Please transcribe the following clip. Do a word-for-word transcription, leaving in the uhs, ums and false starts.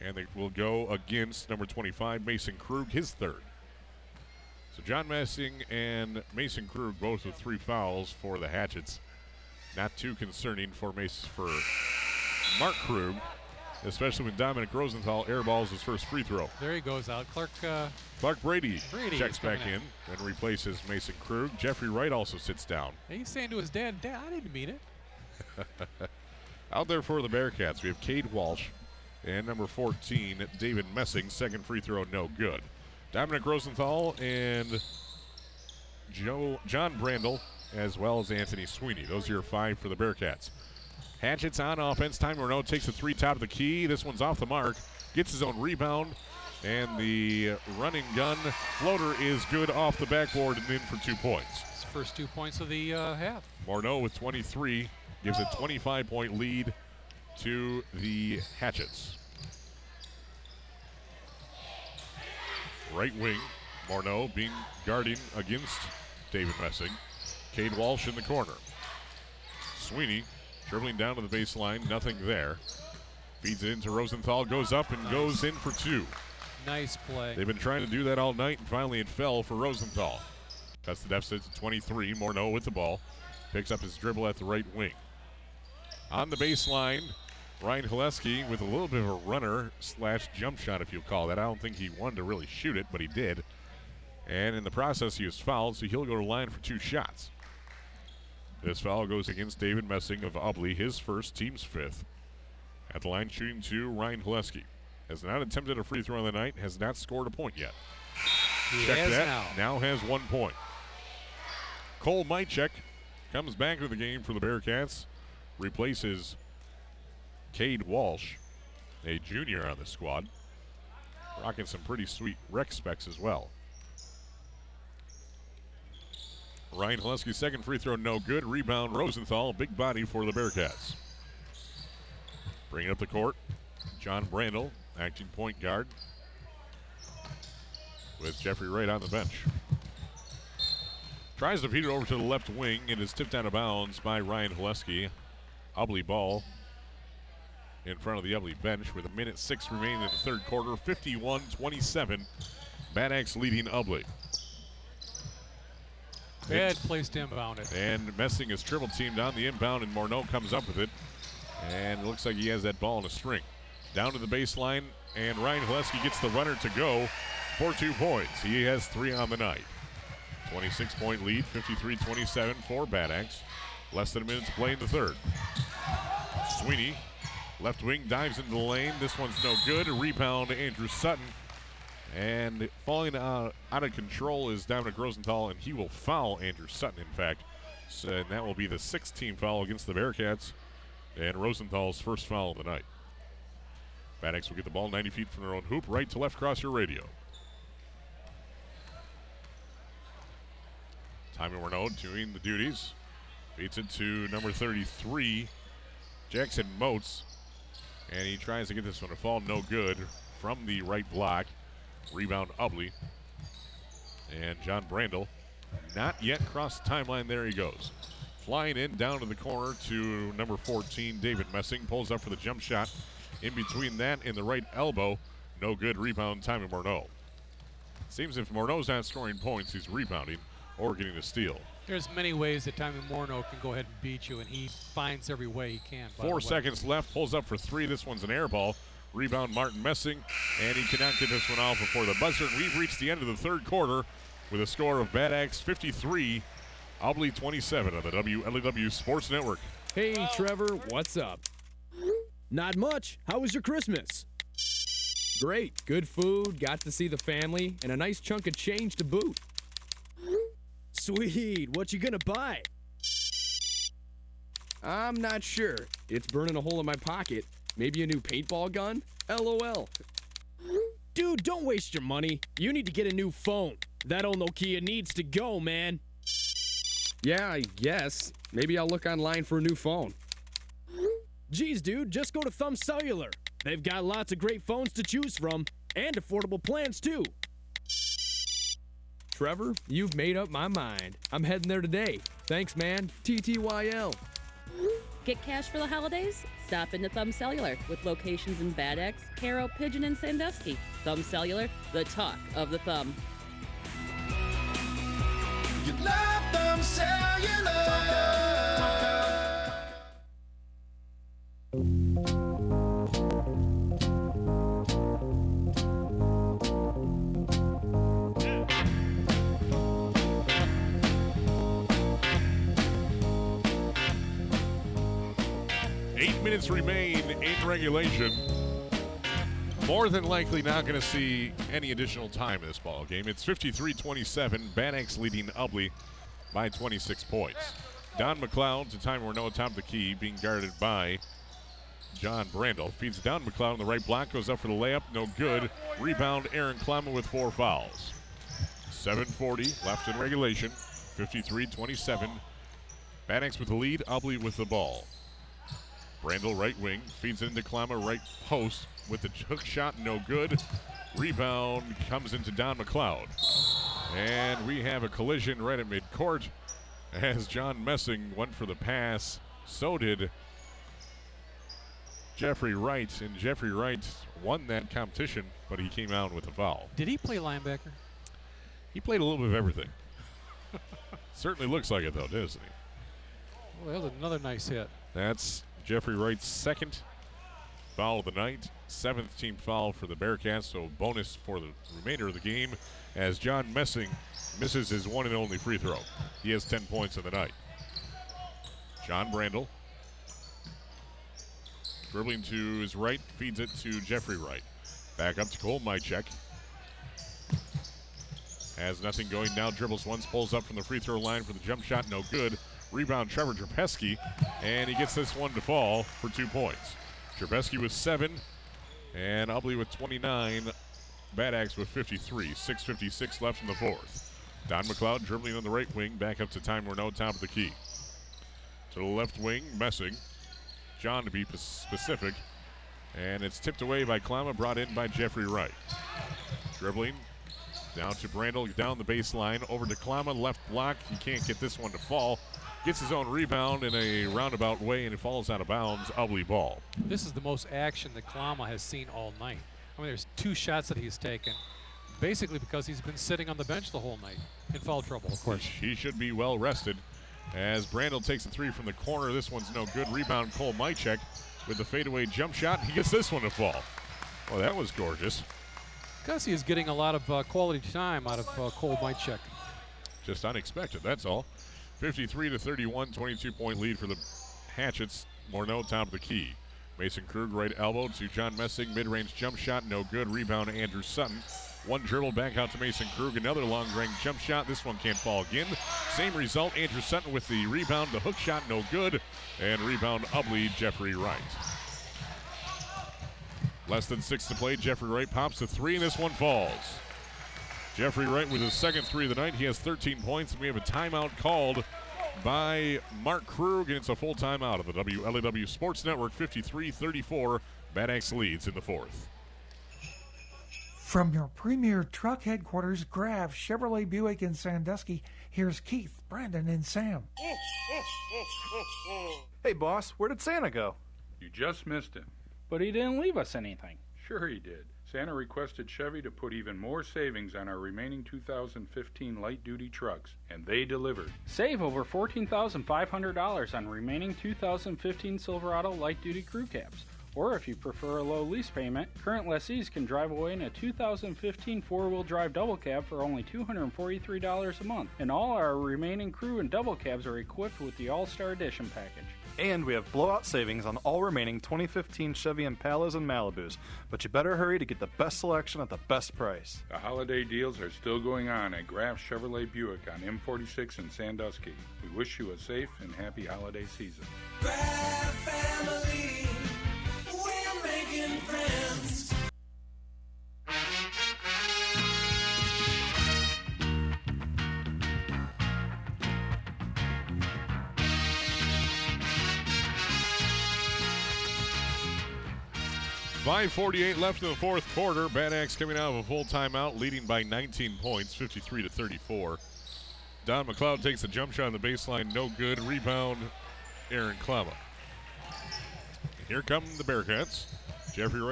And they will go against number twenty-five, Mason Krug, his third. So John Messing and Mason Krug both with three fouls for the Hatchets. Not too concerning for Mason, for Mark Krug, especially when Dominic Rosenthal airballs his first free throw. There he goes out. Clark uh, Clark Brady, Brady checks back in in and replaces Mason Krug. Jeffrey Wright also sits down. He's saying to his dad, Dad, I didn't mean it. Out there for the Bearcats, we have Cade Walsh and number fourteen, David Messing. Second free throw, no good. Dominic Rosenthal and Joe John Brandel, as well as Anthony Sweeney. Those are your five for the Bearcats. Hatchets on offense. Time Renault takes the three top of the key. This one's off the mark. Gets his own rebound. And the running gun floater is good off the backboard and in for two points. His first two points of the uh, half. Morneau with twenty-three gives a twenty-five point lead to the Hatchets. Right wing, Morneau being guarding against David Messing. Cade Walsh in the corner. Sweeney dribbling down to the baseline, nothing there. Feeds it into Rosenthal, goes up and nice. Goes in for two. Nice play. They've been trying to do that all night, and finally it fell for Rosenthal. Cuts the deficit to twenty-three. Morneau with the ball. Picks up his dribble at the right wing. On the baseline, Ryan Haleski with a little bit of a runner slash jump shot, if you call that. I don't think he wanted to really shoot it, but he did. And in the process, he was fouled, so he'll go to line for two shots. This foul goes against David Messing of Ubley, his first, team's fifth. At the line, shooting two, Ryan Haleski. Has not attempted a free throw on the night, has not scored a point yet. He Check has that. Now. now has one point. Cole Mychek comes back to the game for the Bearcats. Replaces Cade Walsh, a junior on the squad. Rocking some pretty sweet rec specs as well. Ryan Haleski's second free throw, no good. Rebound, Rosenthal, big body for the Bearcats. Bringing up the court, John Brandel, acting point guard, with Jeffrey Wright on the bench. Tries to feed it over to the left wing. It is tipped out of bounds by Ryan Haleski. Ubley ball in front of the Ubley bench with a minute six remaining in the third quarter. fifty-one twenty-seven. Bad Axe leading Ubley. Bad place to inbound it. And Messing is triple teamed on the inbound, and Morneau comes up with it. And it looks like he has that ball in a string. Down to the baseline, and Ryan Haleski gets the runner to go for two points. He has three on the night. twenty-six point lead, fifty-three twenty-seven for Bad Axe. Less than a minute to play in the third. Sweeney, left wing, dives into the lane. This one's no good. A rebound to Andrew Sutton. And falling uh, out of control is Dominic Rosenthal, and he will foul Andrew Sutton, in fact. So, and that will be the sixth team foul against the Bearcats, and Rosenthal's first foul of the night. Bad Axe will get the ball ninety feet from their own hoop, right to left across your radio. Tommy Morneau doing the duties. Beats it to number thirty-three, Jackson Moats. And he tries to get this one to fall, no good, from the right block. Rebound Ubley. And John Brandel not yet crossed the timeline. There he goes. Flying in down to the corner to number fourteen, David Messing. Pulls up for the jump shot. In between that and the right elbow. No good. Rebound, Tommy Morneau. Seems if Morneau's not scoring points, he's rebounding or getting a steal. There's many ways that Tommy Morneau can go ahead and beat you, and he finds every way he can. Four seconds left. Pulls up for three. This one's an air ball. Rebound, Martin Messing, and he cannot get this one off before the buzzer. And we've reached the end of the third quarter with a score of Bad Axe fifty-three, Ubley twenty-seven on the W L E W Sports Network. Hey, Trevor, what's up? Not much. How was your Christmas? Great. Good food, got to see the family, and a nice chunk of change to boot. Sweet. What you gonna buy? I'm not sure. It's burning a hole in my pocket. Maybe a new paintball gun? LOL. Dude, don't waste your money. You need to get a new phone. That old Nokia needs to go, man. Yeah, I guess. Maybe I'll look online for a new phone. Geez, dude, just go to Thumb Cellular. They've got lots of great phones to choose from, and affordable plans, too. Trevor, you've made up my mind. I'm heading there today. Thanks, man. T T Y L. Get cash for the holidays? Stop into Thumb Cellular with locations in Bad Axe, Caro, Pigeon, and Sandusky. Thumb Cellular, the talk of the thumb. You love Thumb Cellular. Eight minutes remain in regulation. More than likely not going to see any additional time in this ball game. It's fifty-three twenty-seven. Bad Axe leading Ubly by twenty-six points. Don McLeod to time Morneau top of the key, being guarded by John Brandel. Feeds down to McLeod on the right block, goes up for the layup, no good. Rebound, Aaron Klama with four fouls. seven forty left in regulation. fifty-three twenty-seven. Bad Axe with the lead, Ubly with the ball. Brandel right wing, feeds it into Klama right post with the hook shot, no good. Rebound comes into Don McLeod. And we have a collision right at midcourt as John Messing went for the pass. So did Jeffrey Wright, and Jeffrey Wright won that competition, but he came out with a foul. Did he play linebacker? He played a little bit of everything. Certainly looks like it, though, doesn't he? Well, that was another nice hit. That's Jeffrey Wright's second foul of the night, seventh team foul for the Bearcats, so bonus for the remainder of the game as John Messing misses his one and only free throw. He has ten points in the night. John Brandel dribbling to his right, feeds it to Jeffrey Wright. Back up to Cole Mychek. Has nothing going now, dribbles once, pulls up from the free throw line for the jump shot, no good. Rebound, Trevor Trapesky, and he gets this one to fall for two points. Trapesky with seven, and Ubly with twenty-nine. Bad Axe with fifty-three. six fifty-six left in the fourth. Don McLeod dribbling on the right wing, back up to time Morneau, top of the key. To the left wing, Messing. John to be specific, and it's tipped away by Klama, brought in by Jeffrey Wright. Dribbling down to Brandel, down the baseline, over to Klama, left block. He can't get this one to fall. Gets his own rebound in a roundabout way, and it falls out of bounds. Ubly ball. This is the most action that Klama has seen all night. I mean, there's two shots that he's taken, basically because he's been sitting on the bench the whole night in foul trouble, of course. He should be well rested as Brandel takes a three from the corner. This one's no good. Rebound, Cole Mychek with the fadeaway jump shot. He gets this one to fall. Well, that was gorgeous. Gussie is getting a lot of uh, quality time out of uh, Cole Mychek. Just unexpected, that's all. fifty-three to thirty-one, twenty-two point lead for the Hatchets. Morneau top of the key. Mason Krug right elbow to John Messing. Mid-range jump shot, no good. Rebound to Andrew Sutton. One dribble back out to Mason Krug. Another long-range jump shot. This one can't fall again. Same result. Andrew Sutton with the rebound. The hook shot, no good. And rebound, Ubly, Jeffrey Wright. Less than six to play. Jeffrey Wright pops the three, and this one falls. Jeffrey Wright with his second three of the night. He has thirteen points, and we have a timeout called by Mark Krug, and it's a full timeout of the W L A W Sports Network. Fifty-three thirty-four. Bad Axe leads in the fourth. From your premier truck headquarters, Grav Chevrolet Buick in Sandusky, here's Keith, Brandon, and Sam. Hey, boss, where did Santa go? You just missed him. But he didn't leave us anything. Sure he did. Santa requested Chevy to put even more savings on our remaining two thousand fifteen light-duty trucks, and they delivered. Save over fourteen thousand five hundred dollars on remaining two thousand fifteen Silverado light-duty crew cabs. Or if you prefer a low lease payment, current lessees can drive away in a two thousand fifteen four-wheel drive double cab for only two hundred forty-three dollars a month. And all our remaining crew and double cabs are equipped with the All-Star Edition package. And we have blowout savings on all remaining twenty fifteen Chevy Impalas and Malibus. But you better hurry to get the best selection at the best price. The holiday deals are still going on at Graf Chevrolet Buick on M forty-six in Sandusky. We wish you a safe and happy holiday season. Graf family, we're making friends. five forty-eight left in the fourth quarter. Bad Axe coming out of a full timeout, leading by nineteen points, fifty-three to thirty-four. Don McLeod takes a jump shot on the baseline, no good. Rebound, Aaron Klama. Here come the Bearcats. Jeffrey